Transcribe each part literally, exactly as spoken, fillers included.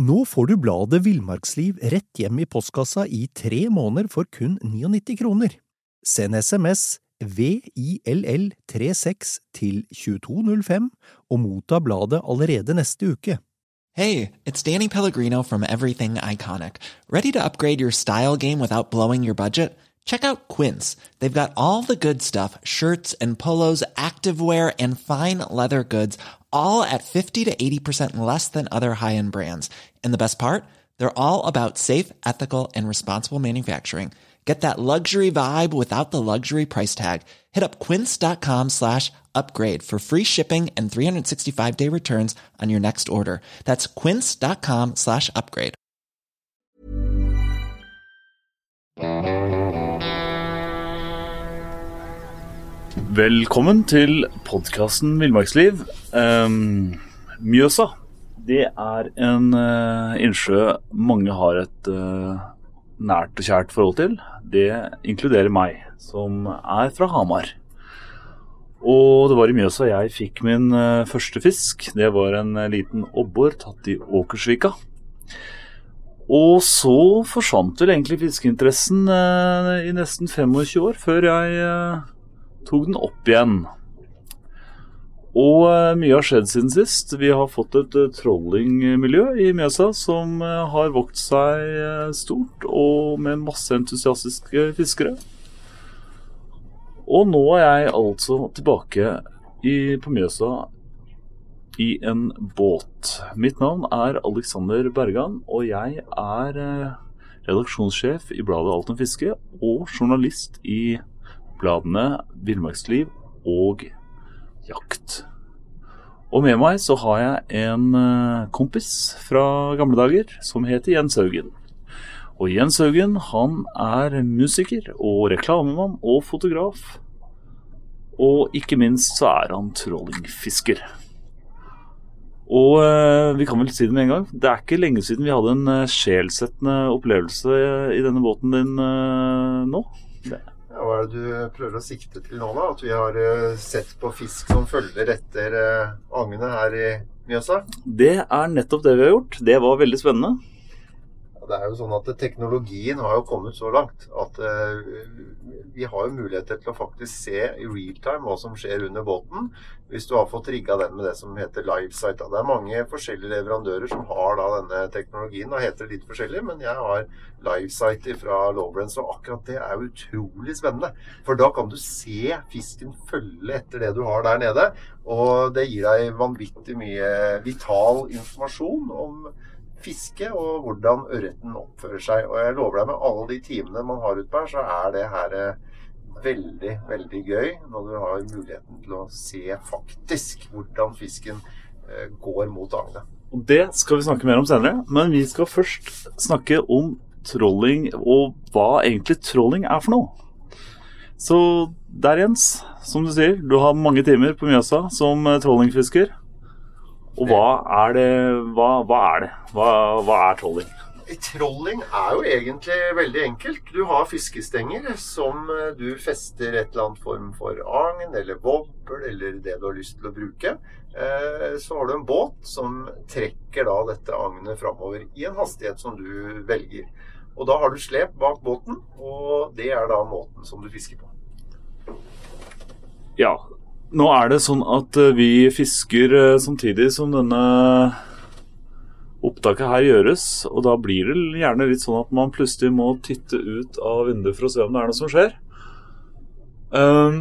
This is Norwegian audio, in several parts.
Nå får du bladet Villmarksliv rett hjem i postkassa i tre måneder for kun nittini kroner. Send sms V I L L trettiseks til tjueto null fem og motta bladet allerede neste uke. Hey, it's Danny Pellegrino from Everything Iconic. Ready to upgrade your style game without blowing your budget? Check out Quince. They've got all the good stuff, shirts and polos, activewear, and fine leather goods, all at fifty to eighty percent less than other high-end brands. And the best part? They're all about safe, ethical, and responsible manufacturing. Get that luxury vibe without the luxury price tag. Hit up quince.com slash upgrade for free shipping and three sixty-five day returns on your next order. That's quince.com slash upgrade. Velkommen til podcasten Villmarksliv. Um, Mjøsa, det er en uh, innsjø mange har et uh, nært og kjært forhold til. Det inkluderer meg, som er fra Hamar. Og det var i Mjøsa jeg fikk min uh, første fisk. Det var en uh, liten obbor tatt i Åkersvika. Og så forsvant vel egentlig fiskeinteressen uh, i nesten tjuefem år, før jeg uh, tok den opp igjen. Og uh, mye har skjedd siden sist. Vi har fått et uh, trollingmiljø i Mjøsa som uh, har vokst seg uh, stort og med masse entusiastiske fiskere. Og nå er jeg altså tilbake i, på Mjøsa i en båt. Mitt navn er Alexander Bergan, og jeg er uh, redaksjonssjef i bladet Alt om fiske og journalist i bladene Villmarksliv og Jakt. Og med meg så har jeg en uh, kompis fra gamle dager som heter Jens Haugen. Og Jens Haugen, han er musiker og reklamemann og fotograf. Og ikke minst så er han trollingfisker. Og uh, vi kan vel si det med en gang, det er ikke lenge siden vi hadde en uh, sjelsettende opplevelse i denne båten din uh, nå. Det. Ja, hva er det du prøver å sikte til nå da? At vi har uh, sett på fisk som følger etter uh, agene her i Mjøsa? Det er nettopp det vi har gjort. Det var veldig spennende. Ja, det er jo sånn at teknologien har jo kommet så langt at uh, vi har jo muligheter til å faktisk se i real time hva som skjer under båten, hvis du har fått rigget den med det som heter LiveSight. Det er mange forskjellige leverandører som har da denne teknologien. Da heter det litt forskjellig, men jeg har LiveSight fra Lowlands, og akkurat det er utrolig spennende. For da kan du se fisken følge etter det du har der nede, og det gir deg vanvittig mye vital informasjon om fiske og hvordan ørreten oppfører seg. Og jeg lover deg, med alle de timene man har ute på her, så er det her veldig, veldig gøy når du har muligheten til å se faktisk hvordan fisken går mot agene. Og det skal vi snakke mer om senere, men vi skal først snakke om trolling og hva egentlig trolling er for noe. Så der, Jens, som du sier, du har mange timer på Mjøsa som trollingfisker. Og hva er det? Hva, hva er det? Hva, hva er trolling? Trolling er jo egentlig veldig enkelt. Du har fiskestenger som du fester et eller annet form for agn, eller wobbel, eller det du har lyst til å bruke. Så har du en båt som trekker da dette agnet fremover i en hastighet som du velger. Og da har du slep bak båten, og det er da måten som du fisker på. Ja, nå er det sånn at vi fisker samtidig som denne opptaket her gjøres, og da blir det gjerne litt sånn at man plutselig må titte ut av vinduet for å se om det er noe som skjer. Um,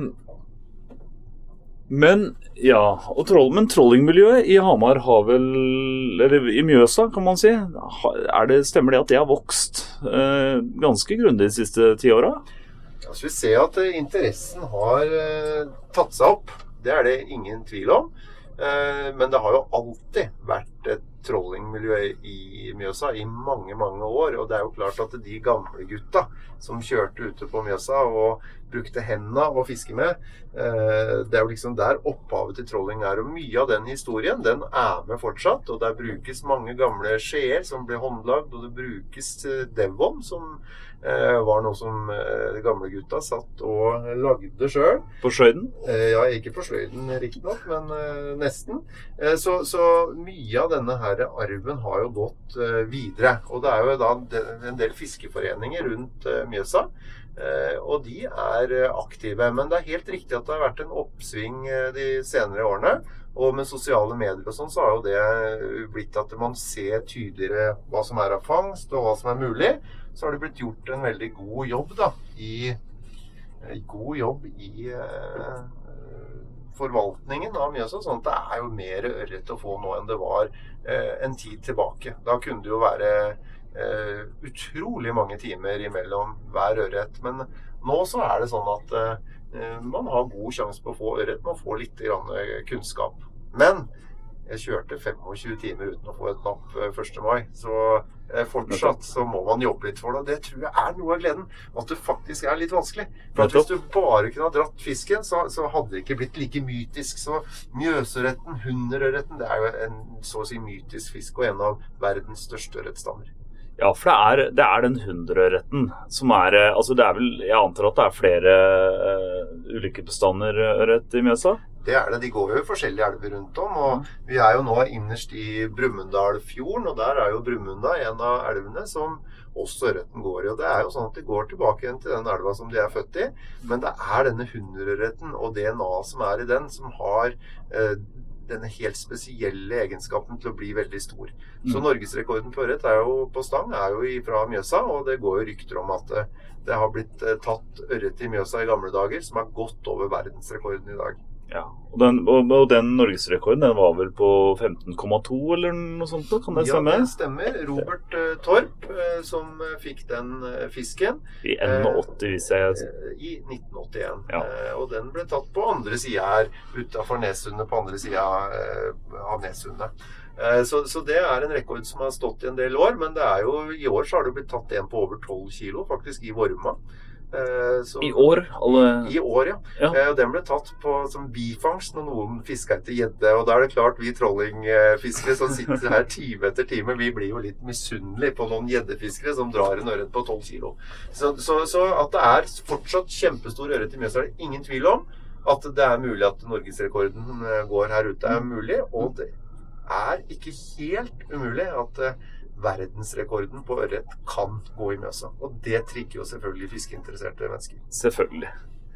men ja, og troll, men trollingmiljøet i Hamar har vel, eller i Mjøsa kan man si, er det, stemmer det at det har vokst uh, ganske grundig de siste ti årene? Altså, vi ser at interessen har uh, tatt seg opp. Det er det ingen tvil om. Uh, men det har jo alltid vært et trollingmiljø i Mjøsa i mange, mange år. Og det er jo klart at de gamle gutta som kjørte ute på Mjøsa og brukte hendene å fiske med, uh, det er jo liksom der opphavet til trolling er. Og mye av den historien, den er med fortsatt. Og der brukes mange gamle skjeer som ble håndlagd, og det brukes devon som var noe som de gamle gutta satt og lagde selv. På sløyden? Ja, ikke på sløyden riktig nok, men nesten. Så, så mye av denne her her arven har jo gått uh, videre. Og det er jo da en del fiskeforeninger rundt uh, Mjøsa, uh, og de er uh, aktive. Men det er helt riktig at det har vært en oppsving uh, de senere årene. Og med sosiale medier og sånn, så har jo det blitt at man ser tydeligere hva som er av fangst, og hva som er mulig. Så har det blitt gjort en veldig god jobb da, i, god jobb i uh, forvaltningen av Mjøsa, sånn at det er jo mer ørret å få nå enn det var uh, en tid tilbake. Da kunne det jo være uh, utrolig mange timer imellom hver ørret, men nå så er det sånn at uh, man har god sjanse på å få ørret, man får litt grann kunnskap. Men jeg kjørte tjuefem timer uten å få et napp første mai, så fortsatt så må man jobbe litt for det. Det tror jeg er noe av gleden, at det faktisk er litt vanskelig. For at hvis du bare kunne ha dratt fisken, så, så hadde det ikke blitt like mytisk. Så Mjøsørretten, hunderørretten, det er jo en så å si mytisk fisk, og en av verdens største ørretstammer. Ja, for det er, det er den hunderørretten som er, altså det er vel, jeg antar at det er flere uh, ulike bestander ørret i Mjøsa? Det er det, de går jo i forskjellige elver rundt om, og vi er jo nå innerst i Brumunddalfjorden, og der er jo Brumunda en av elvene som også ørreten går i, og det er jo sånn at de går tilbake igjen til den elva som de er født i, men det er denne hunderørretten og D N A som er i den, som har uh, denne helt spesielle egenskapen til å bli veldig stor. Mm. Så Norgesrekorden på ørret er jo på stang, er jo fra Mjøsa, og det går jo rykter om at det har blitt tatt ørret i Mjøsa i gamle dager, som har gått over verdensrekorden i dag. Ja, og den, og, og den Norgesrekorden, den var vel på femten komma to eller noe sånt, kan det stemme? Ja, det stemmer. Robert uh, Torp, uh, som uh, fikk den uh, fisken. I åtti, hvis jeg... Uh, I nitten åttien. Ja. Uh, og den ble tatt på andre siden her, utenfor Nesundet, på andre siden uh, av Nesundet. Uh, så, så det er en rekord som har stått i en del år, men det er jo, i år så har det blitt tatt en på over tolv kilo, faktisk, i Vorma. Så, I år? Alle... I år, ja. ja. Og den ble tatt på, som bifangst når noen fisker etter gjedde. Og da er det klart, vi trollingfiskere som sitter her time etter time, vi blir jo litt misunnelige på noen gjeddefiskere som drar en ørret på tolv kilo. Så, så, så at det er fortsatt kjempestor ørret i Mjøsa, er det ingen tvil om. At det er mulig at Norgesrekorden går her ute er mulig, og det er ikke helt umulig at verdensrekorden på ørret kan gå i Mjøsa. Og det trigger jo selvfølgelig fiskeinteresserte mennesker. Selvfølgelig.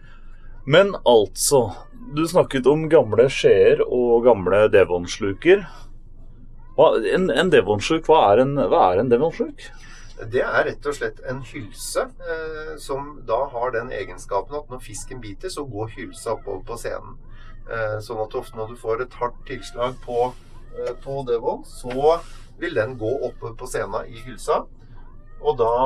Men altså, du snakket om gamle skjeer og gamle devonsluker. Hva, en, en devonsluk, hva er en, hva er en devonsluk? Det er rett og slett en hylse, eh, som da har den egenskapen at når fisken biter, så går hylsa oppover på scenen. Eh, sånn at ofte når du får et hardt tilslag på, eh, på devon, så vil den gå oppe på scenen i hylsa, og da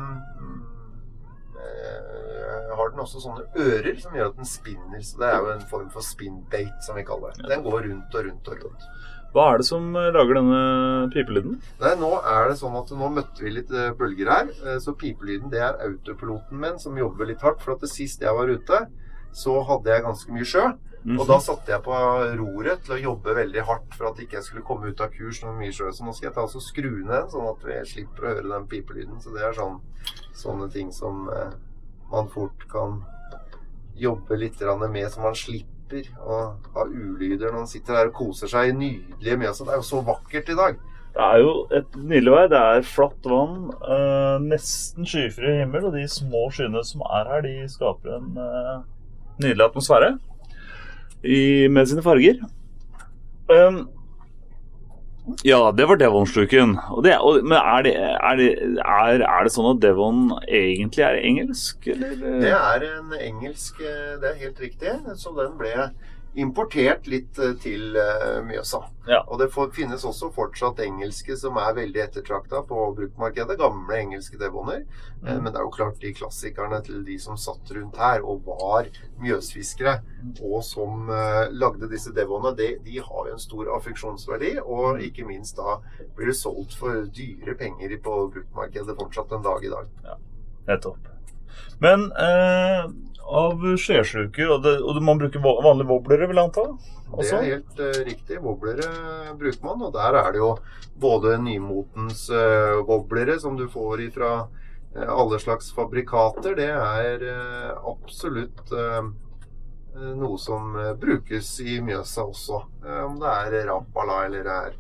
eh, har den også sånne ører som gjør at den spinner, så det er jo en form for spinbait som vi kaller det. Den går rundt og rundt og rundt. Hva er det som lager denne pipelyden? Nei, nå er det sånn at nå møtte vi litt bølger her, så pipelyden det er autopiloten min som jobber litt hardt, for at det sist jeg var ute, så hadde jeg ganske mye sjø. Mm-hmm. Og da satte jeg på roret til å jobbe veldig hardt for at ikke jeg skulle komme ut av kurs når mye sjø. Så nå skal jeg ta og skru ned, sånn at vi slipper å høre den pipelyden. Så det er sånn, sånne ting som eh, man fort kan jobbe litt med, så man slipper å ha ulyder når man sitter der og koser seg i nydelige Mjøsa. Det er jo så vakkert i dag. Det er jo et nydelig vei. Det er flatt vann, eh, nesten skyfri himmel, og de små skyene som er her, de skaper en eh, nydelig atmosfære. I, med sine farger. Um, ja, det var Devon-sluken. Og det, og, men er det, er, det, er, er det sånn at Devon egentlig er engelsk? Eller? Det er en engelsk, det er helt riktig. Så den ble importert litt til uh, Mjøsa. Ja. Og det for, finnes også fortsatt engelske som er veldig ettertraktet på bruktmarkedet, gamle engelske devoner. Mm. Eh, men det er jo klart de klassikerne til de som satt rundt her og var mjøsfiskere, mm. og som uh, lagde disse devonene, de, de har jo en stor affeksjonsverdi, og ikke minst da blir det solgt for dyre penger på bruktmarkedet fortsatt en dag i dag. Ja, nettopp. Men eh, av skjesluker, og, det, og man bruker vanlige wobblere, vil jeg anta? Også? Det er helt uh, riktig. Wobblere bruker man, og der er det jo både nymotens uh, wobblere som du får fra uh, alle slags fabrikater. Det er uh, absolutt uh, noe som uh, brukes i Mjøsa også. Uh, om det er Rapala eller det er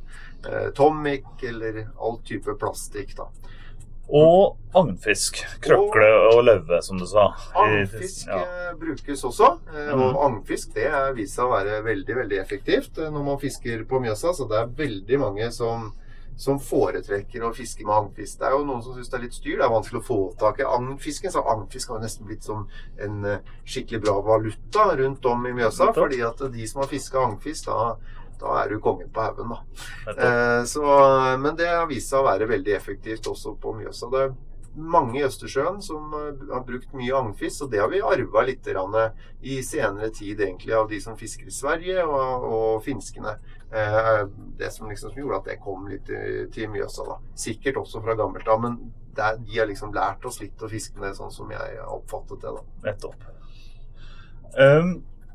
eh, Tomic eller all type plastikk da. Og agnfisk, krøkle og løve, som du sa. Agnfisk ja. eh, brukes også, eh, og mm. agnfisk det er vist seg å være veldig, veldig effektivt eh, når man fisker på Mjøsa, så det er veldig mange som som foretrekker å fiske med agnfisk. Det er jo noen som synes det er litt styr, det er vanskelig å få tak i agnfisken, så agnfisk har nesten blitt som en skikkelig bra valuta rundt om i Mjøsa, fordi at de som har fisket agnfisk, da, da er du kongen på haven da. Eh, så, men det har vist seg å være veldig effektivt også på Mjøsa. Det er mange i Østersjøen som har brukt mye agnfisk, og det har vi arvet litt i senere tid egentlig av de som fisker i Sverige og, og finskene. Eh, det som liksom som gjorde at det kom litt til, til Mjøsa da. Sikkert også fra gammelt da, men det, de har liksom lært oss litt å fiske med sånn som jeg har oppfattet det da. Nettopp. Um,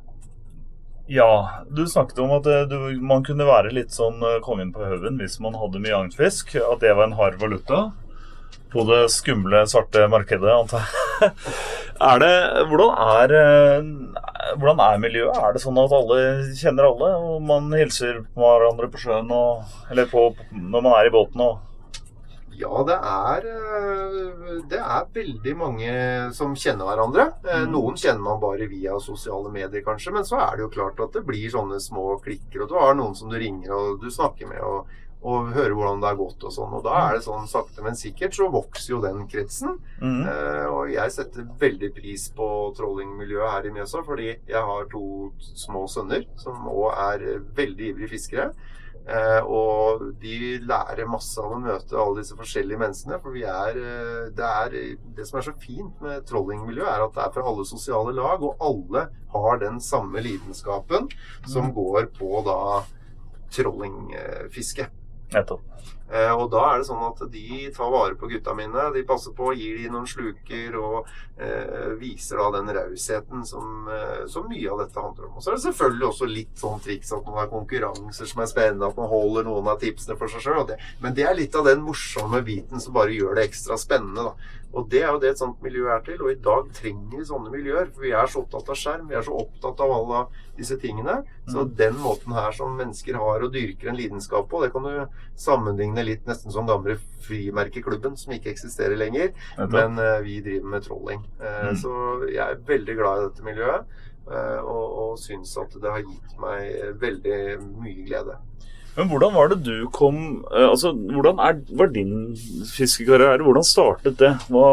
ja, du snakket om at du, man kunne være litt sånn kongen på høven hvis man hadde mye agnfisk, at det var en hard valuta på det skumle, svarte markedet, antar jeg. Er det, hvordan er, hvordan er miljøet? Er det sånn at alle kjenner alle, og man hilser på hverandre på sjøen, og, eller på, når man er i båten? Og... Ja, det er, det er veldig mange som kjenner hverandre. Noen kjenner man bare via sosiale medier, kanskje, men så er det jo klart at det blir sånne små klikker, og du har noen som du ringer og du snakker med, og og høre hvordan det er gått og sånn, og da er det sånn sakte, men sikkert så vokser jo den kretsen, mm. eh, og jeg setter veldig pris på trollingmiljøet her i Mjøsa, fordi jeg har to små sønner, som også er veldig ivrige fiskere, eh, og de lærer masse av å møte alle disse forskjellige menneskene, for vi er, det er, det som er så fint med trollingmiljøet er at det er fra alle sosiale lag, og alle har den samme lidenskapen som mm. går på da trollingfiske. Nettopp. Eh, og da er det sånn at de tar vare på gutta mine, de passer på, gir de noen sluker og eh, viser da den rausheten som, eh, som mye av dette handler om. Og så er det selvfølgelig også litt sånn triks at man har konkurranser som er spennende, at man holder noen av tipsene for seg selv. Men det er litt av den morsomme biten som bare gjør det ekstra spennende da. Og det er jo det et sånt miljø er til, og i dag trenger vi sånne miljøer, for vi er så opptatt av skjerm, vi er så opptatt av alle disse tingene, så mm. den måten her som mennesker har og dyrker en lidenskap på, det kan du sammenligne litt nesten som gamle frimerkeklubben, som ikke eksisterer lenger, men uh, vi driver med trolling. Uh, mm. Så jeg er veldig glad i dette miljøet, uh, og, og synes at det har gitt meg veldig mye glede. Men hvordan var det du kom, altså hvordan er, var din fiskekarriere, hvordan startet det? Hva,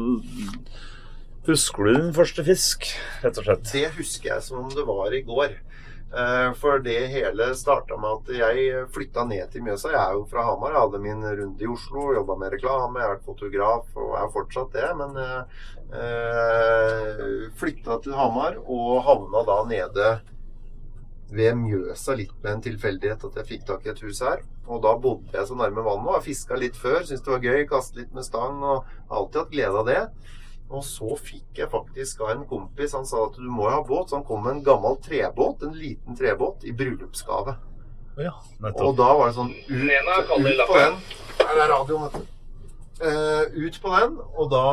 husker du din første fisk, rett og slett? Det husker jeg som om det var i går. For det hele startet med at jeg flyttet ned til Mjøsa. Jeg er jo fra Hamar, jeg hadde min runde i Oslo, jobbet med reklame, jeg har vært fotograf og er fortsatt det, men jeg flyttet til Hamar og havnet da nede ved Mjøsa litt med en tilfeldighet at jeg fikk tak i et hus her. Og da bodde jeg så nærme vannet, og jeg fisket litt før, syntes det var gøy, kastet litt med stang, og har alltid hatt glede av det. Og så fikk jeg faktisk av en kompis, han sa at du må ha båt, så han kom med en gammel trebåt, en liten trebåt, i bryllupsgave. Ja, nettopp. Og da var det sånn, ut, ut på den, her er radioen, vet du. Uh, ut på den, og da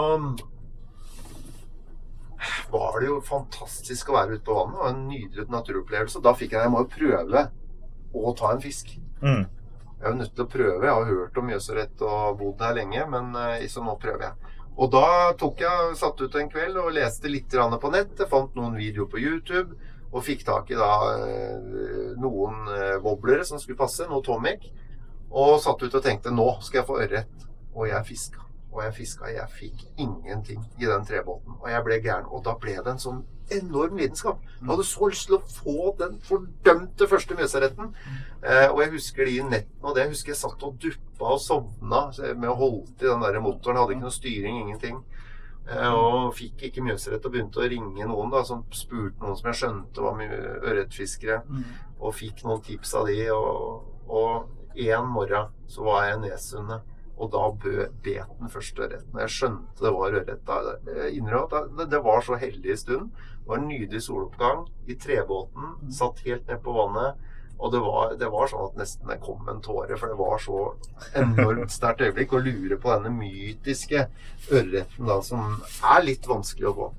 var det jo fantastisk å være ute på vannet, og en nydelig naturopplevelse. Da fikk jeg, jeg må jo prøve å ta en fisk. Mm. Jeg er jo nødt til å prøve, jeg har hørt om Mjøsørett og bodd her lenge, men så nå prøver jeg. Og da tok jeg, satt ut en kveld og leste litt på nettet, fant noen videoer på YouTube, og fikk tak i da noen wobblere som skulle passe, noe Tomic, og satt ut og tenkte, nå skal jeg få ørret, og jeg fisket. Og jeg fisket, jeg fikk ingenting i den trebåten, og jeg ble gæren, og da ble det en sånn enorm lidenskap. Jeg hadde så lyst til å få den fordømte første Mjøsaretten, eh, og jeg husker de nettene, og det jeg husker jeg satt og duppa og sovna med å holde i den der motoren, hadde ikke noe styring, ingenting, eh, og fikk ikke Mjøsarett og begynte å ringe noen da, som spurte noen som jeg skjønte var ørretfiskere, og fikk noen tips av de, og, og en morgen så var jeg i Nesundet, og da bet den første ørreten. Jeg skjønte det var ørret. Jeg innrømmer at det, det var så heldig i stund. Det var en nydelig soloppgang i trebåten, satt helt ned på vannet, og det var, det var sånn at nesten det kom en tåre, for det var så enormt sterkt øyeblikk å lure på denne mytiske ørreten da, som er litt vanskelig å få.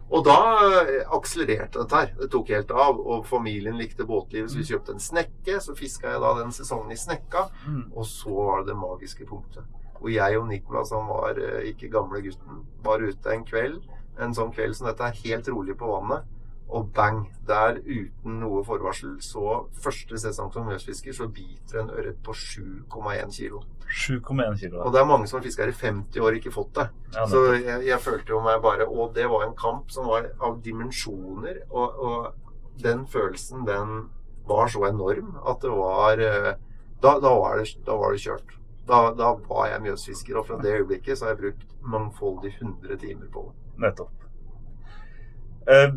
Og da akselererte dette her. Det tok helt av, og familien likte båtlivet, så vi kjøpte en snekke, så fisket jeg da den sesongen i snekka, mm. og så var det det magiske punktet. Og jeg og Nicolas, han var ikke gamle gutten, var ute en kveld, en sånn kveld som dette er helt rolig på vannet, og bang, der uten noe forvarsel, så første sesong som mjøsfisker, så biter en ørret på sju komma én kilo. sju komma én kilo. Og det er mange som har fisket her i femti år ikke fått det. Ja, så jeg, jeg følte jo meg bare, og det var en kamp som var av dimensjoner, og, og den følelsen, den var så enorm at det var, da, da, var, det, da var det kjørt. Da, da var jeg mjøsfisker, og fra det øyeblikket så har jeg brukt mangfoldig hundre timer på det. Nettopp. Eh,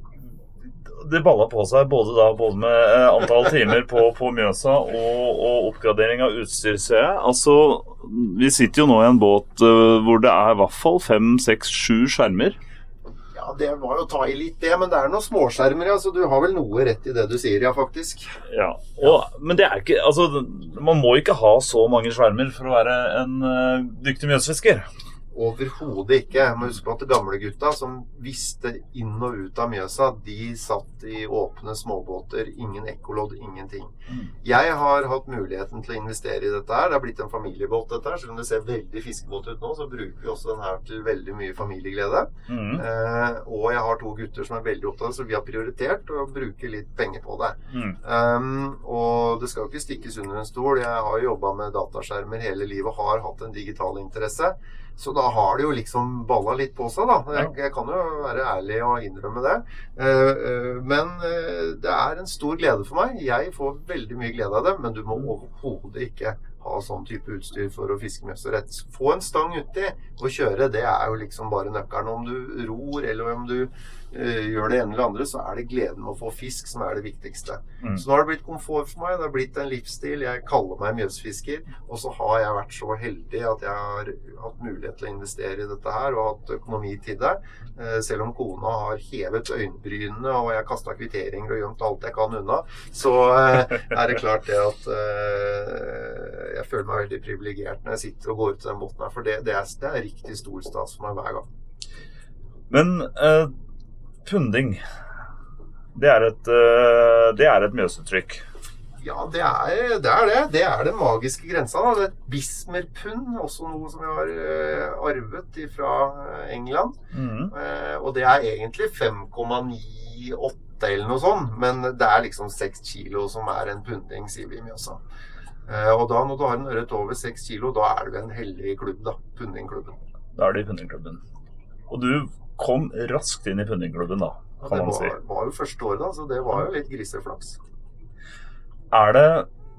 det ballet på seg både, da, både med eh, antall timer på, på Mjøsa og, og oppgradering av utstyr, ser jeg. Altså, vi sitter jo nå i en båt uh, hvor det er i hvert fall fem, seks, sju skjermer. Ja, det var jo å ta i litt det, men det er noen småskjermer, ja, så du har vel noe rett i det du sier, ja, faktisk. Ja, og, men det er ikke, altså, man må ikke ha så mange skjermer for å være en uh, dyktig mjøsfisker. Overhodet ikke. Jeg må huske på at de gamle gutta som visste inn og ut av Mjøsa, de satt i åpne småbåter, ingen ekkolodd, ingenting. Mm. Jeg har hatt muligheten til å investere i dette her. Det har blitt en familiebåt dette her. Selv om det ser veldig fiskebåt ut nå, så bruker vi også den her til veldig mye familieglede. Mm. Eh, og jeg har to gutter som er veldig opptatt, så vi har prioritert å bruke litt penger på det. Mm. Um, og det skal jo ikke stikkes under en stol. Jeg har jobbet med dataskjermer hele livet og har hatt en digital interesse. Så da har det jo liksom ballet litt på seg da. Jeg, jeg kan jo være ærlig og innrømme det. Men det er en stor glede for meg. Jeg får veldig mye glede av det, men du må overhodet ikke ha sånn type utstyr for å fiske mjøs og rett. Få en stang uti og kjøre, det er jo liksom bare nøkkelen. Om du ror eller om du uh, gjør det ene eller andre, så er det gleden med å få fisk som er det viktigste. Mm. Så nå har det blitt komfort for meg, det har blitt en livsstil. Jeg kaller meg mjøsfisker, og så har jeg vært så heldig at jeg har hatt mulighet til å investere i dette her, og hatt økonomi til det. Uh, selv om kona har hevet øynbrynene, og jeg har kastet kvitteringer og gjemt alt jeg kan unna, så uh, er det klart det at uh, jeg føler meg veldig privilegert når jeg sitter og går ut til den båten her, for det, det, er, det er riktig stor stas for meg hver gang. Men uh, punding, det er et, uh, det er et mjøsuttrykk. Ja, det er, det er det. Det er den magiske grensa. Da. Det er et bismerpund, også noe som jeg har uh, arvet fra England. Mm. Uh, og det er egentlig fem komma ni åtte eller noe sånt, men det er liksom seks kilo som er en punding, sier vi i Mjøsa. Uh, og da når du har en ørret over seks kilo, da er du en heldig klubb da, pundingklubben. Da er du i pundingklubben. Og du kom raskt inn i pundingklubben da, kan ja, man si. Det var, var jo første året da, så det var jo litt griseflaks. Er det,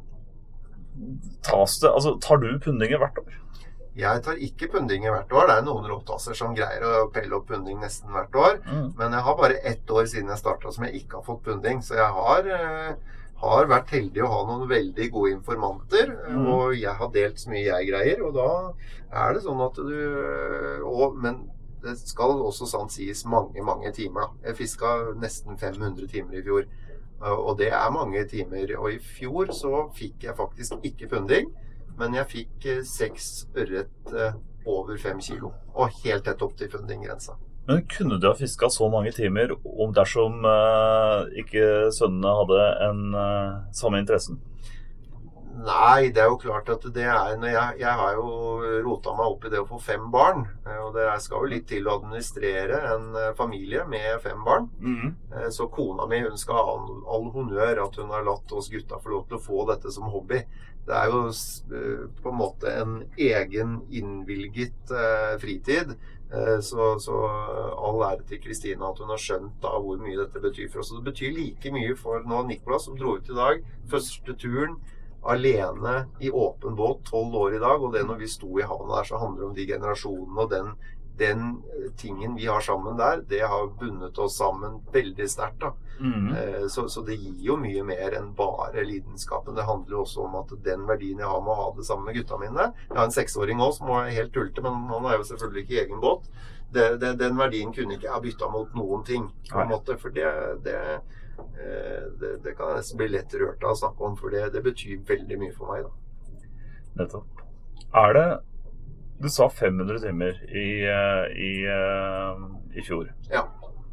tas det, altså tar du pundinger hvert år? Jeg tar ikke pundinger hvert år. Det er noen råtasser som greier å pelle opp punding nesten hvert år. Mm. Men jeg har bare ett år siden jeg startet som jeg ikke har fått punding, så jeg har... Uh, har vært heldig å ha noen veldig gode informanter, mm. og jeg har delt så mye jeg greier, og da er det sånn at du, og, men det skal også sant sies mange, mange timer da. Jeg fisket nesten fem hundre timer i fjor, og det er mange timer, og i fjor så fikk jeg faktisk ikke punding, men jeg fikk seks ørret over fem kilo, og helt tett opp til pundinggrensa. Men kunne du ha fisket så mange timer om dersom uh, ikke sønnene hadde en uh, samme interessen? Nei, det er jo klart at det er når jeg, jeg har jo rotet meg opp i det å få fem barn, og det skal jo litt til å administrere en familie med fem barn. Mm. Så kona mi, hun skal ha all, all honnør at hun har latt oss gutta få lov til å få dette som hobby. Det er jo på en måte en egen innvilget uh, fritid. Så, så all ære til Kristina at hun har skjønt da hvor mye dette betyr for oss. Og det betyr like mye for nå Nicolas som dro ut i dag, første turen alene i åpen båt, tolv år i dag, og det når vi sto i havnen der, så handler det om de generasjonene, og den, den tingen vi har sammen der, det har bundet oss sammen veldig sterkt da. Mm. Så, så det gir jo mye mer enn bare lidenskapen. Det handler jo også om at den verdien jeg har med å ha det sammen med gutta mine, jeg har en seksåring også som er helt tulte, men han er jo selvfølgelig ikke i egen båt. Det, det, den verdien kunne ikke jeg ha byttet mot noen ting, på en måte, for det, det, det, det kan jeg nesten bli lett rørt av å snakke om, for det, det betyr veldig mye for meg da. Nettopp. Er det, du sa fem hundre timer i, i, i fjor. Ja.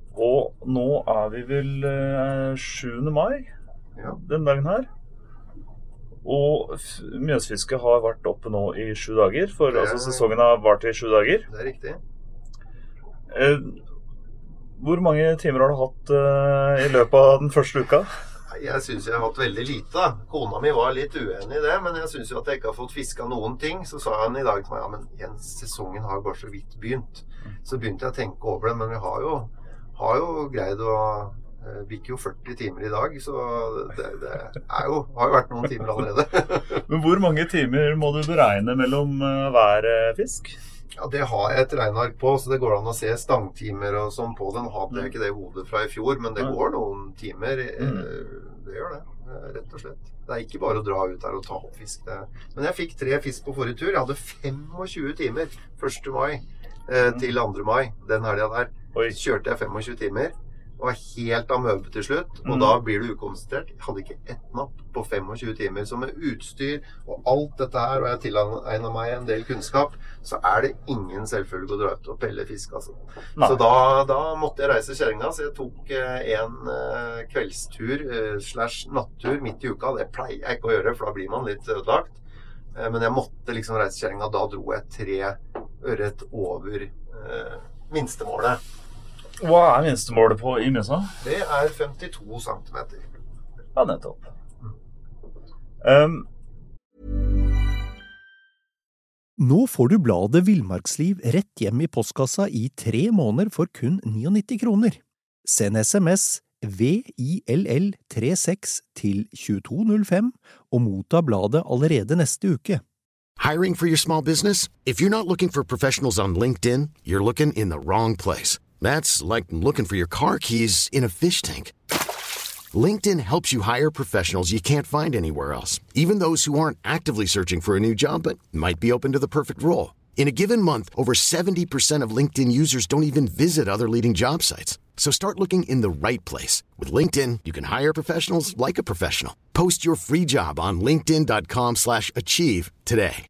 Og nå er vi vel eh, sjuende mai, Ja. den dagen her. Og f- Mjøsfiske har vært oppe nå i sju dager, for Det- altså, sesongen har vart i sju dager. Det er riktig. Eh, hvor mange timer har du hatt eh, i løpet av den første uka? Jeg synes jeg har hatt veldig lite da. Kona mi var litt uenig i det, men jeg synes jo at jeg ikke har fått fisket noen ting. Så sa han i dag til meg, ja, men Jens, sesongen har jo bare så vidt begynt. Så begynte jeg å tenke over det, men vi har jo, har jo greid å eh, bikke jo førti timer i dag, så det, det er jo, har jo vært noen timer allerede. Men hvor mange timer må du beregne mellom eh, hver eh, fisk? Ja, det har jeg et regneark på, så det går an å se stangtimer og sånn på den. Hadde jeg ikke det i hodet fra i fjor, men det Ja. går noen timer. eh, Det gjør det, eh, rett og slett. Det er ikke bare å dra ut her og ta opp fisk. Det. Men jeg fikk tre fisk på forrige tur. Jeg hadde tjuefem timer første mai eh, til andre mai. Den helgen der Oi. kjørte jeg tjuefem timer. Og var helt amøbe til slutt. Og Mm. da blir du ukonsentrert. Jeg hadde ikke ett napp på tjuefem timer. Så med utstyr og alt dette her, og jeg tilegnet meg en del kunnskap, så er det ingen selvfølgelig å dra ut og pelle fisk, altså. Nei. Så da, da måtte jeg reise kjerringa, så jeg tok eh, en eh, kveldstur eh, slash nattur midt i uka. Det pleier jeg ikke å gjøre, for da blir man litt ødelagt. Eh, men jeg måtte liksom reise kjerringa. Da dro jeg tre ørret over eh, minstemålet. Hva er minstemålet på i Mjøsa? Det er femtito centimeter. Ja, nettopp. Um, Nå får du bladet Villmarksliv rett hjem i postkassa i tre måneder for kun nittini kroner. Send sms V I L L trettiseks til tjueto null fem og motta bladet allerede neste uke. Hiring for your small business? If you're not looking for professionals on LinkedIn, you're looking in the wrong place. That's like looking for your car keys in a fish tank. LinkedIn helps you hire professionals you can't find anywhere else, even those who aren't actively searching for a new job but might be open to the perfect role. In a given month, over seventy percent of LinkedIn users don't even visit other leading job sites. So start looking in the right place. With LinkedIn, you can hire professionals like a professional. Post your free job on linkedin dot com slash achieve today.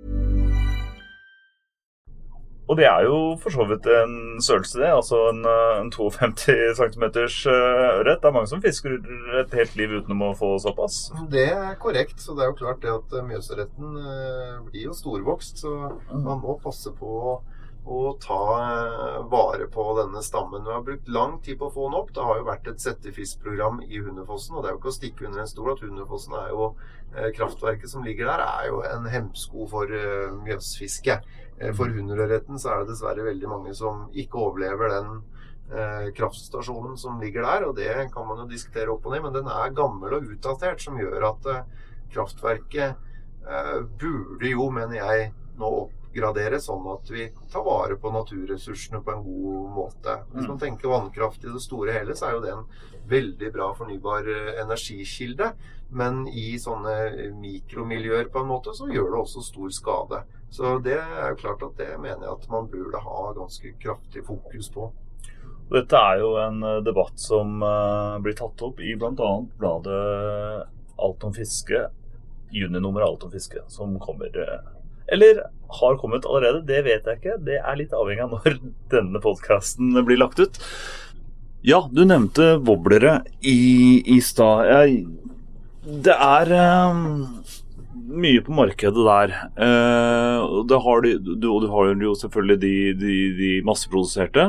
og det er jo for så vidt en størrelse det, altså en, eh, en femtito centimeters eh, ørret. Det er mange som fisker et helt liv uten å få såpass. Det er korrekt, så det er jo klart det at mjøsørreten eh, blir jo storvokst, så man må passe på å, å ta eh, vare på denne stammen. Vi har brukt lang tid på å få den opp. Det har jo vært et settefiskprogram i Hundefossen, og det er jo ikke å stikke under en stol at Hundefossen er jo, eh, kraftverket som ligger der, er jo en hemsko for eh, mjøsfiske. Eh, For hunderørreten så er det dessverre veldig mange som ikke overlever den eh, kraftstasjonen som ligger der, og det kan man jo diskutere opp og ned, men den er gammel og utdatert, som gjør at eh, kraftverket eh, burde jo, mener jeg, nå oppgradere sånn at vi tar vare på naturressursene på en god måte. Hvis man tenker vannkraft i det store hele, så er jo det en veldig bra fornybar eh, energikilde, men i sånne mikromiljøer på en måte, så gjør det også stor skade. Så det er jo klart at det mener jeg at man burde ha ganske kraftig fokus på. Dette er jo en eh, debatt som eh, blir tatt opp i blant annet bladet Alt om fiske, juninummer Alt om fiske, som kommer, eh, eller har kommet allerede, det vet jeg ikke. Det er litt avhengig av når denne podcasten blir lagt ut. Ja, du nevnte wobblere i, i stad. Jeg, det er eh, mye på markedet der. Eh, og det har du, du, og du har jo selvfølgelig de, de, de masseproduserte.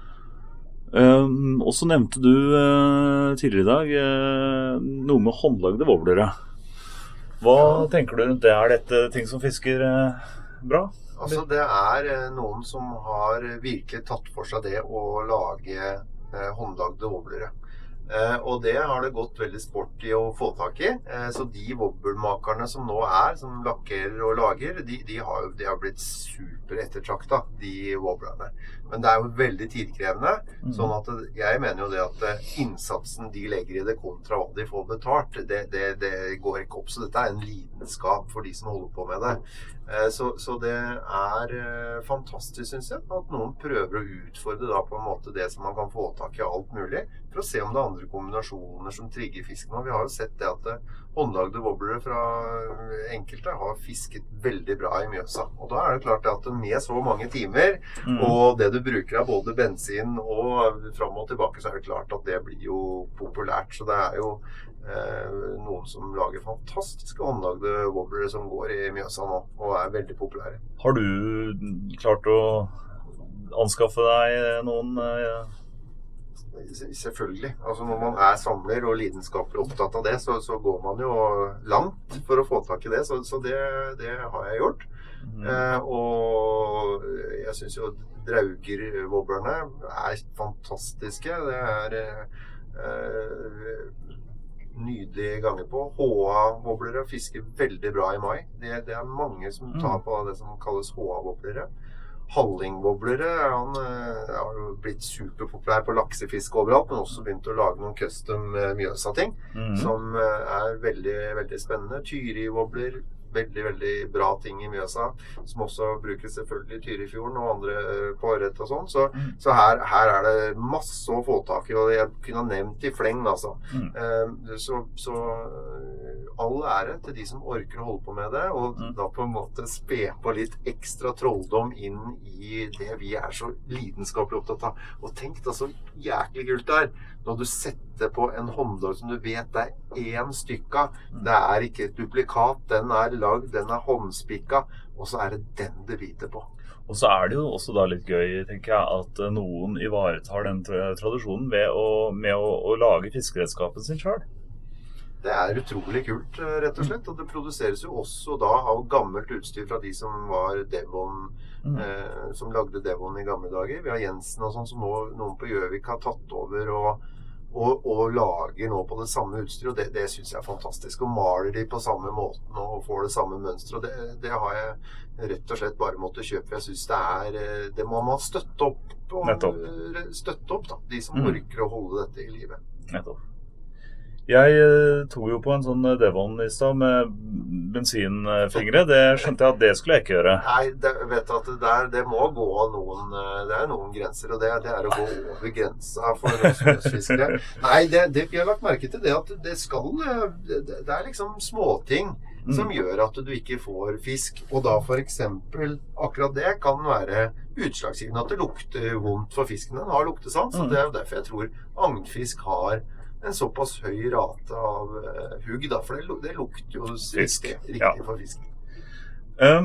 Um, og så nevnte du uh, tidligere i dag uh, noe med håndlagde wobblere. Hva tenker du rundt det? Er dette ting som fisker uh, bra? Altså det er eh, noen som har virkelig tatt for seg det å lage eh, håndlagde wobblere. Eh, og det har det gått veldig sport i å få tak i. Eh, så de wobblemakerne som nå er, som lakkerer og lager, de, de, har, jo, de har blitt super ettertrakta, de wobblerne. Men det er jo veldig tidkrevende, mm. sånn at jeg mener jo det at innsatsen de legger i det kontra hva de får betalt, det, det, det går ikke opp. Så dette er en lidenskap for de som holder på med det. Så, så det er fantastisk, synes jeg, at noen prøver å utfordre da på en måte det som man kan få tak i alt mulig, for å se om det er andre kombinasjoner som trigger fisken. Og vi har jo sett det at håndlagde wobblere fra enkelte har fisket veldig bra i Mjøsa. Og da er det klart at med så mange timer, mm. og det du bruker av både bensin og fram og tilbake, så er det klart at det blir jo populært. Så det er jo Eh, noen som lager fantastiske håndlagde wobblere som går i Mjøsa nå, og er veldig populære. Har du klart å anskaffe deg noen? Eh... Selvfølgelig. Altså når man er samler og lidenskapelig opptatt av det, så, så går man jo langt for å få tak i det, så, så det, det har jeg gjort. Mm. Eh, og jeg synes jo Drauger-wobblerne er fantastiske. Det er eh, nydelige ganger på. H A-wobblere fisker veldig bra i mai. Det, det er mange som tar på det som kalles H A-wobblere. Halling-wobblere, han eh, har jo blitt superpopulær på laksefisk overalt, men også begynt å lage noen custom eh, Mjøsa-ting, mm. som eh, er veldig, veldig spennende. Tyri-wobbler, veldig, veldig bra ting i Mjøsa, som også brukes selvfølgelig i Tyrifjorden og andre på ørret og sånn. Så, mm. så her, her er det masse å få tak i, og jeg kunne ha nevnt i fleng, altså. Mm. Uh, så, så all ære til de som orker å holde på med det, og mm. da på en måte spe på litt ekstra trolldom inn i det vi er så lidenskapelig opptatt av. Og tenk da så jæklig kult det er, når du setter på en håndlag som du vet det er én stykka, det er ikke et duplikat, den er lagd, den er håndspikka, og så er det den det biter på. Og så er det jo også da litt gøy, tenker jeg, at noen ivaretar den tradisjonen ved å, med å, å lage fiskeredskapen sin selv. Det er utrolig kult, rett og slett, og det produseres jo også da av gammelt utstyr fra de som var Devon, mm. eh, som lagde Devon i gamle dager. Vi har Jensen og sånn, som nå, noen på Gjøvik har tatt over og, og, og lager nå på det samme utstyret, og det, det synes jeg er fantastisk. Og maler de på samme måten og får det samme mønster, og det, det har jeg rett og slett bare måttet kjøpe. Jeg synes det er, det må man støtte opp, og, støtte opp da, de som mm. orker å holde dette i livet. Nettopp. Jeg tog jo på en sånn Devon i sted med bensinfingre. Det skjønte jeg at det skulle jeg ikke gjøre. Nei, det, vet du at det, der, det må gå noen, det er noen grenser, og det, det er å gå over grensa for snøsfiskere. Nei, det, det, vi har lagt merke til det at det skal, det, det er liksom småting som mm. gjør at du ikke får fisk, og da for eksempel akkurat det kan være utslagsgivende at det lukter vondt for fisken. Den har luktesans, mm. og det er derfor jeg tror agnfisk har en såpass høy rate av uh, hugg, da, for det, det lukter jo fisk, riktig ja. For fisk. Um,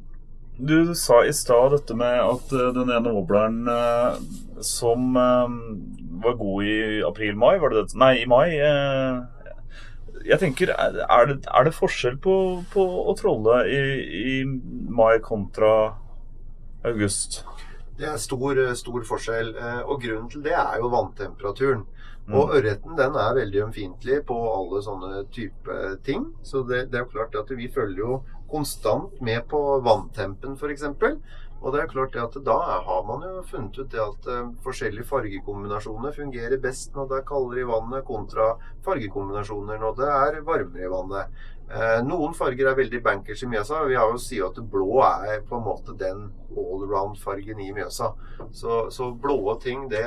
du sa i stad dette med at uh, den ene wobbleren uh, som uh, var god i april-mai, var det det? Nei, i mai. Uh, jeg tenker, er det, er det forskjell på, på å trolle i, i mai kontra august? Det er stor, stor forskjell, uh, og grunnen til det er jo vanntemperaturen. Og ørreten, den er veldig ømfintlig på alle sånne type ting. Så det, det er jo klart at vi følger jo konstant med på vanntempen, for eksempel. Og det er klart at da har man jo funnet ut det at uh, forskjellige fargekombinasjoner fungerer best når det er kaldere i vannet, kontra fargekombinasjoner når det er varmere i vannet. Uh, noen farger er veldig bankers i Mjøsa. Vi har jo sier at blå er på en måte den all-around-fargen i Mjøsa. Så, så blå ting, det...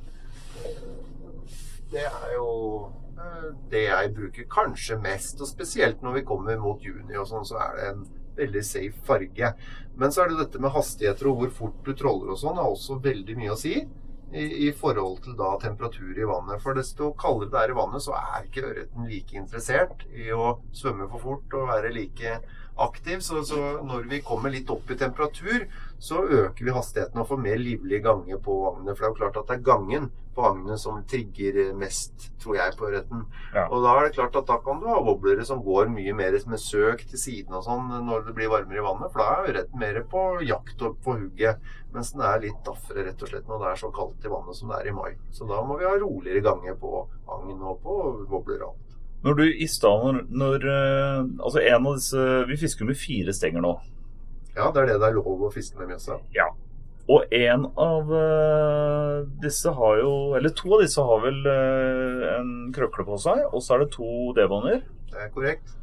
Det er jo det jeg bruker kanskje mest, og spesielt når vi kommer mot juni og sånn, så er det en veldig safe farge. Men så er det dette med hastigheter og hvor fort du troller og sånn, er også veldig mye å si i, i forhold til da temperatur i vannet. For desto kaldere det er i vannet, så er ikke ørreten like interessert i å svømme for fort og være like aktiv. Så, så når vi kommer litt opp i temperatur, så øker vi hastigheten og får mer livlige ganger på agnet. For det er jo klart at det er gangen på agnet som trigger mest, tror jeg, på ørreten. Ja. Og da er det klart at da kan du ha wobblere som går mye mer med søk til siden og sånn når det blir varmere i vannet, for da er ørreten mer på jakt og på hugget, mens den er litt daffere rett og slett når det er så kaldt i vannet som det er i mai. Så da må vi ha roligere ganger på agn og på wobbler og alt. Når du i stedet, når, når altså en av disse, vi fisker med fire stenger nå. Ja, det er det det er lov å fiske med Mjøsa. Ja. Og en av uh, disse har jo, eller to av disse har vel uh, en krøkle på seg, og så er det to devoner. Det er korrekt.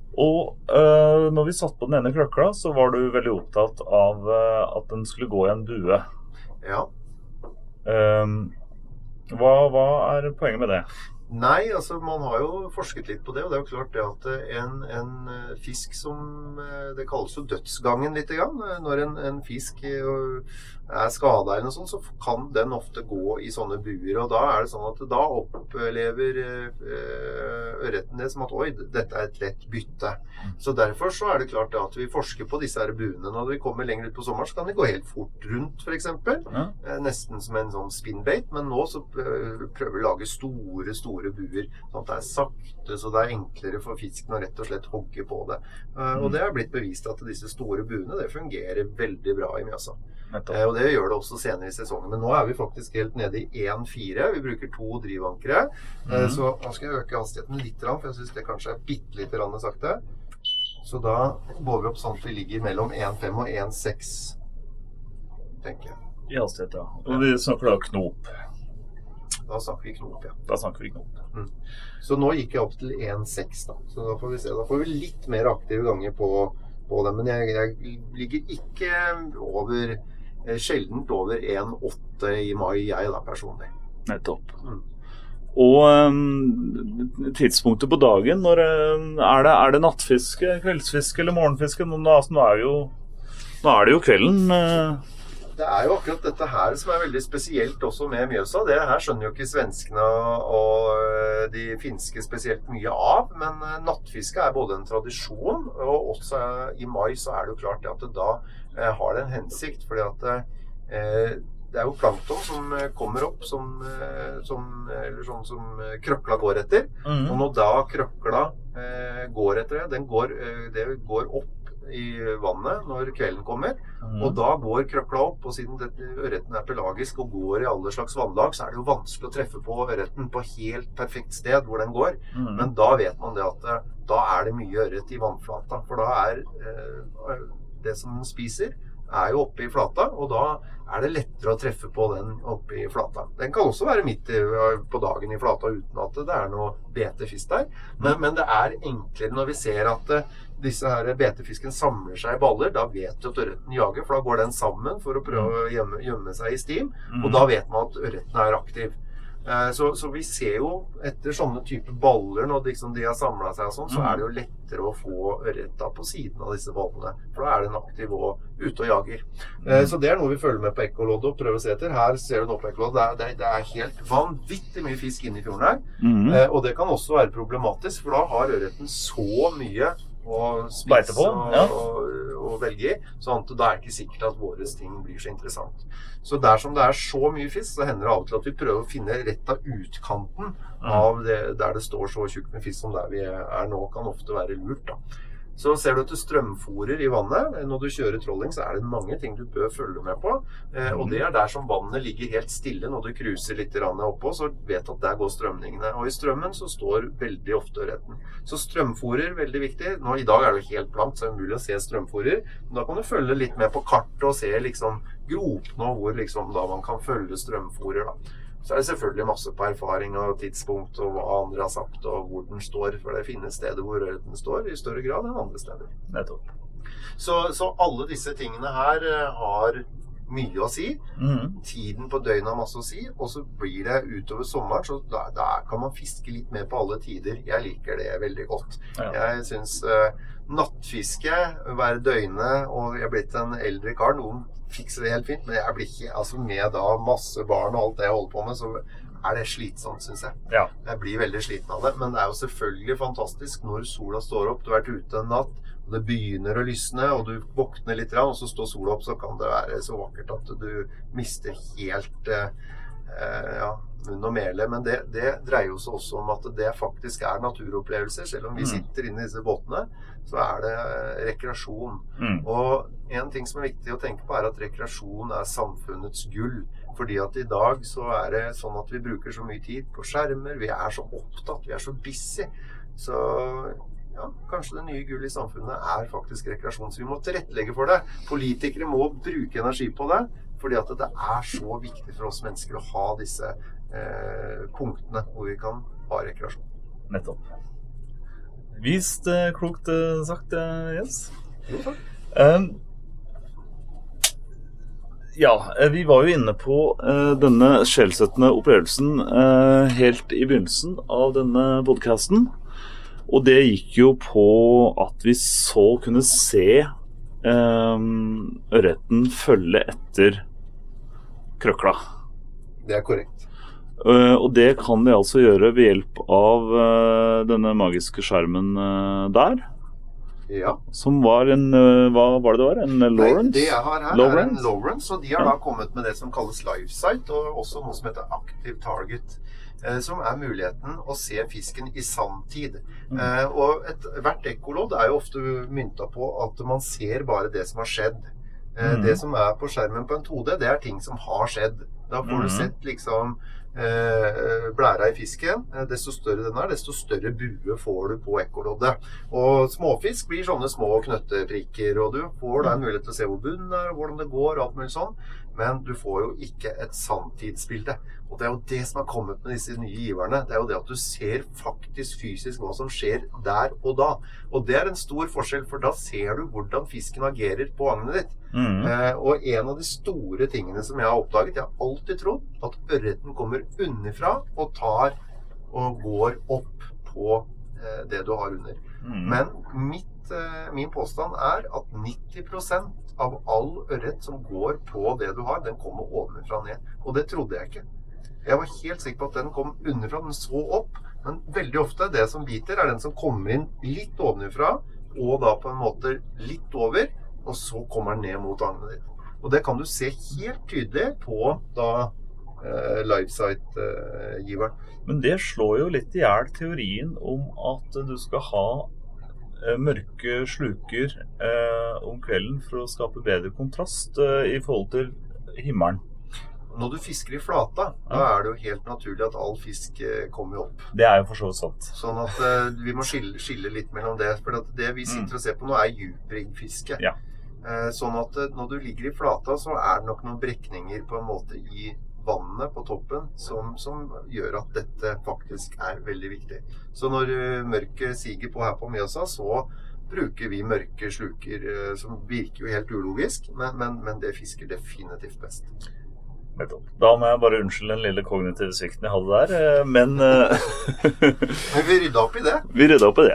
Og uh, når vi satt på den ene krøkla, så var du veldig opptatt av uh, at den skulle gå i en bue. Ja. Um, hva, hva er poenget med det? Nei, altså man har jo forsket litt på det, og det er jo klart det at en, en fisk som, det kalles jo dødsgangen litt grann, når en, en fisk er skadet eller noe sånt, så kan den ofte gå i sånne buer, og da er det sånn at da opplever ørreten det som at, oi, dette er et lett bytte. Så derfor så er det klart at vi forsker på disse her buene. Når vi kommer lenger ut på sommeren, så kan det gå helt fort rundt, for eksempel. Ja. Nesten som en sånn spinbait, men nå så prøver vi å lage store, store buer, sånn at det er sakte, så det er enklere for fisken å rett og slett hogge på det. Mm. Og det har blitt bevist at disse store buene, det fungerer veldig bra i Mjøsa. Eh, og det gjør det også senere i sesongen. Men nå er vi faktisk helt nede i en komma fire. Vi bruker to drivankere. Mm. Eh, så nå skal jeg øke hastigheten litt, for jeg synes det kanskje er bitte litt sakte. Så da går vi opp sånn at vi ligger mellom en komma fem og en komma seks, tenker jeg. I hastighet, ja. Og vi snakker da knop. Da snakker vi knop, ja. Da snakker vi knop. Mm. Så nå gikk jeg opp til en komma seks da. Så da får vi se. Da får vi litt mer aktive ganger på, på det. Men jeg, jeg ligger ikke over, sjeldent over en komma åtte i mai, jeg da, personlig. Nettopp. Mm. Og um, tidspunktet på dagen, når, er, det, er det nattfiske, kveldsfiske eller morgenfiske? Nå, altså, nå, er jo, nå er det jo kvelden. Uh... Det er jo akkurat dette her som er veldig spesielt også med Mjøsa. Det her skjønner jo ikke svenskene og de finske spesielt mye av, men nattfiske er både en tradisjon, og også i mai så er det jo klart at det da eh, har det en hensikt, fordi at eh, det er jo plankton som kommer opp som, som, eller sånn som krøkla går etter, mm. og når da krøkla eh, går etter det, den går, det går opp i vannet når kvelden kommer, mm. og da går krøkla opp, og siden ørreten er pelagisk og går i alle slags vannlag, så er det jo vanskelig å treffe på ørreten på helt perfekt sted hvor den går, mm. men da vet man det at da er det mye ørret i vannflata, for da er eh, det som den spiser er jo oppe i flata, og da er det lettere å treffe på den oppe i flata. Den kan også være midt i, på dagen i flata uten at det er noe betefisk der, men, men det er enklere når vi ser at disse her betefisken samler seg i baller, da vet du at ørreten jager, for da går den sammen for å prøve å gjemme, gjemme seg i stim, og da vet man at ørreten er aktiv. Så, så vi ser jo etter sånne typer baller, når liksom de har samlet seg og sånn, så er det jo lettere å få ørreta på siden av disse ballene, for da er den aktiv og ute og jager. Mm. Så det er noe vi følger med på ekkoloddet og prøver å se etter. Her ser du nå på ekkoloddet, det, det, det er helt vanvittig mye fisk inne i fjorden her, mm. og det kan også være problematisk, for da har ørreten så mye å spise på, ja. og, og velge i, sånn at da er det ikke sikkert at våres ting blir så interessant. Så dersom det er så mye fisk, så hender det av og til at vi prøver å finne rett av utkanten av det, der det står så tjukk med fisk som der vi er nå, kan ofte være lurt da. Så ser du etter strømforer i vannet, når du kjører trolling, så er det mange ting du bør følge med på, eh, og det er der som vannet ligger helt stille når du kruser litt oppå, så vet at der går strømningene, og i strømmen så står veldig ofte ørreten. Så strømforer, veldig viktig. Nå, i dag er det jo helt blankt, så er det mulig å se strømforer, men da kan du følge litt med på kartet og se liksom gropene, hvor liksom da man kan følge strømforer da. Så er det selvfølgelig masse på erfaring og tidspunkt og hva andre har sagt og hvor den står, for det finnes steder hvor ørreten står i større grad enn andre steder. Nettopp. Så, så alle disse tingene her har mye å si. Mm. Tiden på døgnet har masse å si, og så blir det utover sommeren, så da, da kan man fiske litt mer på alle tider. Jeg liker det veldig godt. Ja. Jeg synes uh, nattfiske, være døgnet, og jeg er blitt en eldre kar, noen fikser det helt fint, men jeg blir ikke, altså med da masse barn og alt det jeg holder på med, så er det slitsomt, synes jeg. Ja. Jeg blir veldig sliten av det, men det er jo selvfølgelig fantastisk når sola står opp, du har vært ute en natt, og det begynner å lysne, og du våkner litt, og så står sola opp, så kan det være så vakkert at du mister helt eh, ja, munn og mele, men det, det dreier jo seg også om at det faktisk er naturopplevelser, selv om vi sitter inne i disse båtene, så er det rekreasjon. Mm. Og en ting som er viktig å tenke på er at rekreasjon er samfunnets gull, fordi at i dag så er det sånn at vi bruker så mye tid på skjermer, vi er så opptatt, vi er så busy, så ja, kanskje det nye gull i samfunnet er faktisk rekreasjon, så vi må tilrettelegge for det. Politikere må bruke energi på det, fordi at det er så viktig for oss mennesker å ha disse eh, punktene hvor vi kan ha rekreasjon. Nettopp. Vist eh, klokt eh, sagt, eh, Jens. Jo, takk. Um, ja, eh, vi var jo inne på eh, denne sjelsettende opplevelsen eh, helt i begynnelsen av denne podcasten. Og det gikk jo på at vi så kunne se um, ørreten følge etter krøkla. Det er korrekt. Uh, og det kan vi altså gjøre ved hjelp av uh, denne magiske skjermen uh, der. Ja. Som var en, uh, hva var det det var? En uh, Lawrence? Nei, det jeg har her Lawrence? er en Lawrence, og de har da kommet med det som kalles LiveSight, og også noe som heter Active Target, uh, som er muligheten å se fisken i sanntid. Mm. Uh, og et, hvert ekkolodd er jo ofte myntet på at man ser bare det som har skjedd. Uh, mm. Det som er på skjermen på en to D, det er ting som har skjedd. Da får mm. du sett liksom eh, blæra i fisken. Desto større den er, desto større bue får du på ekkoloddet. Og småfisk blir sånne små knøtteprikker, og du får da en mulighet til å se hvor bunnen er, hvordan det går, og alt mulig sånn. Men du får jo ikke et sanntidsbilde. Og det er jo det som har kommet med disse nye giverne. Det er jo det at du ser faktisk fysisk hva som skjer der og da. Og det er en stor forskjell, for da ser du hvordan fisken agerer på agnet ditt. Mm. Eh, og en av de store tingene som jeg har oppdaget, jeg har alltid trodd at ørreten kommer underfra og tar og går opp på eh, det du har under. Mm. Men mitt, eh, min påstand er at nitti prosent av all ørret som går på det du har, den kommer ovenfra ned. Og det trodde jeg ikke. Jeg var helt sikker på at den kom underfra, den så opp. Men veldig ofte det som biter er den som kommer inn litt ovenfra, og da på en måte litt over, og så kommer den ned mot agnet ditt. Og det kan du se helt tydelig på da eh, LiveSight-giveren. Eh, Men det slår jo litt i hjel teorien om at du skal ha eh, mørke sluker eh, om kvelden for å skape bedre kontrast eh, i forhold til himmelen. Når du fisker i flata, ja. Da er det jo helt naturlig at all fisk kommer opp. Det er jo for så sant. Sånn at uh, vi må skille, skille litt mellom det, for at det vi sitter og ser på nå er djupriggfiske. Ja. Uh, sånn at uh, når du ligger i flata, så er det nok noen brekninger på en måte i vannet på toppen, som, som gjør at dette faktisk er veldig viktig. Så når uh, mørket siger på her på Mjøsa, så bruker vi mørke sluker, uh, som virker jo helt ulogisk, men, men, men det fisker definitivt best. Da må jeg bare unnskylde den lille kognitive svikten jeg hadde der, men... men vi rydda opp i det. Vi rydda opp i det.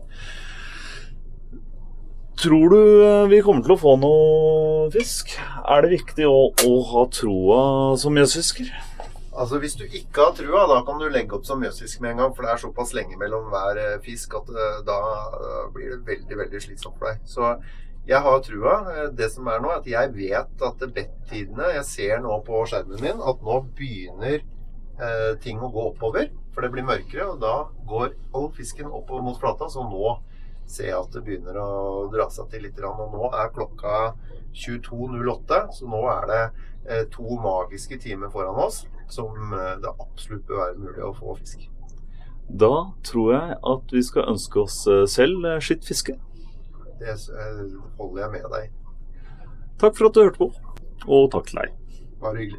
Tror du vi kommer til å få noe fisk? Er det viktig å, å ha troa som mjøsfisker? Altså, hvis du ikke har trua, da kan du legge opp som mjøsfisk med en gang, for det er såpass lenge mellom hver fisk at da blir det veldig, veldig slitsomt for deg. Så jeg har trua. Det som er nå, er at jeg vet at bettidene, jeg ser nå på skjermen min, at nå begynner eh, ting å gå oppover, for det blir mørkere, og da går all fisken oppover mot flata, så nå ser jeg at det begynner å dra seg til litt, og nå er klokka tjueto null åtte, så nå er det eh, to magiske timer foran oss, som eh, det absolutt bør være mulig å få fisk. Da tror jeg at vi skal ønske oss selv skittfiske. Det holder jeg med deg. Takk for at du hørte på, og takk til deg. Bare hyggelig.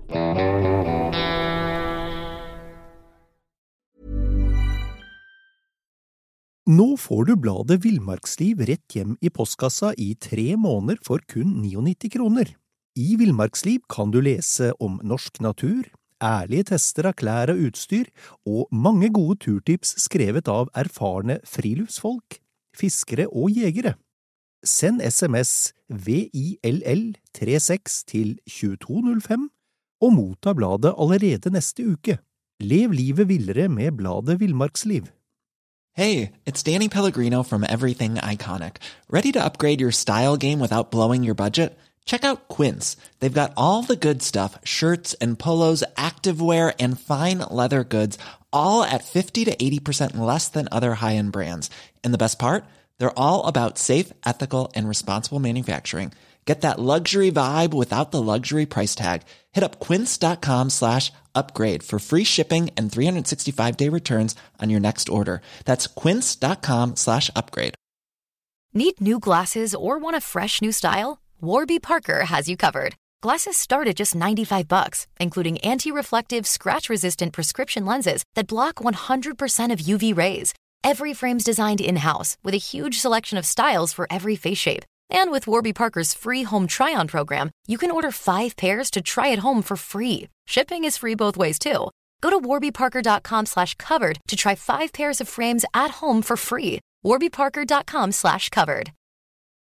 Nå får du bladet Villmarksliv rett hjem i postkassa i tre måneder for kun nittini kroner. I Villmarksliv kan du lese om norsk natur, ærlige tester av klær og utstyr, og mange gode turtips skrevet av erfarne friluftsfolk, fiskere og jegere. Send sms V I L L tre seks til tjueto null fem og motta bladet allerede neste uke. Lev livet villere med bladet Villmarksliv. Hey, it's Danny Pellegrino from Everything Iconic. Ready to upgrade your style game without blowing your budget? Check out Quince. They've got all the good stuff, shirts and polos, activewear, and fine leather goods, all at fifty to eighty percent less than other high-end brands. And the best part? They're all about safe, ethical, and responsible manufacturing. Get that luxury vibe without the luxury price tag. Hit up quince.com slash upgrade for free shipping and three sixty-five day returns on your next order. That's quince.com slash upgrade. Need new glasses or want a fresh new style? Warby Parker has you covered. Glasses start at just ninety-five bucks, including anti-reflective, scratch-resistant prescription lenses that block one hundred percent of U V rays. Every frame's designed in-house with a huge selection of styles for every face shape. And with Warby Parker's free home try-on program, you can order five pairs to try at home for free. Shipping is free both ways, too. Go to warbyparker.com slash covered to try five pairs of frames at home for free. warbyparker.com slash covered.